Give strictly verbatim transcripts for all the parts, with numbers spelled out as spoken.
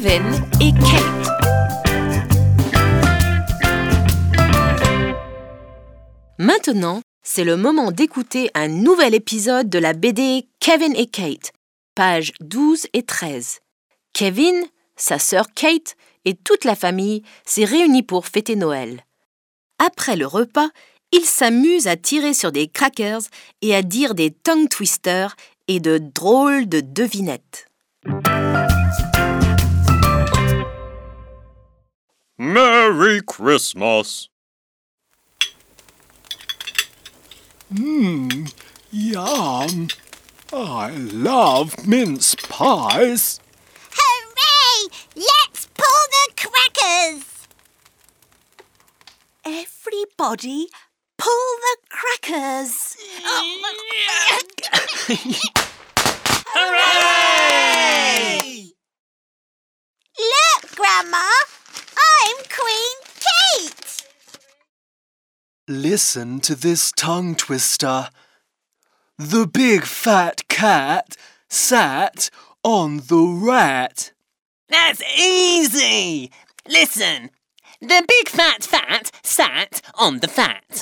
Kevin et Kate. Maintenant, c'est le moment d'écouter un nouvel épisode de la B D Kevin et Kate, pages douze et treize. Kevin, sa sœur Kate et toute la famille s'est réunie pour fêter Noël. Après le repas, ils s'amusent à tirer sur des crackers et à dire des tongue twisters et de drôles de devinettes. Merry Christmas! Mmm, yum. I love mince pies. Hooray! Let's pull the crackers! Everybody pull the crackers! Hooray! Look, Grandma! I'm Queen Kate! Listen to this tongue twister. The big fat cat sat on the rat. That's easy! Listen, the big fat fat sat on the fat.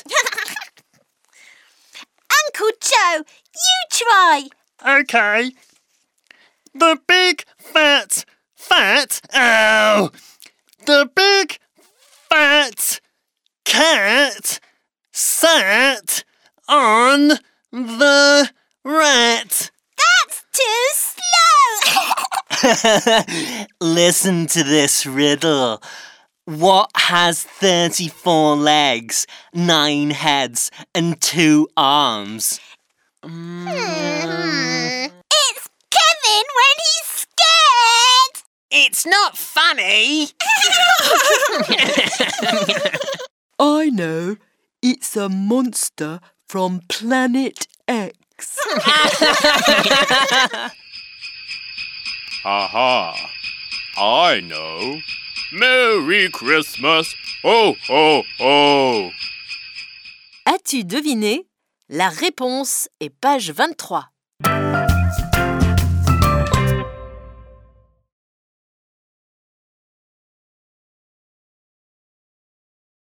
Uncle Joe, you try! Okay. The big fat fat. Oh! The big fat cat sat on the rat. That's too slow! Listen to this riddle. What has thirty-four legs, nine heads, and two arms? Hmm. It's Kevin when he's scared! It's not funny! I know. It's a monster from Planet X. Aha! I know. Merry Christmas! Oh, oh, oh! As-tu deviné? La réponse est page vingt-trois.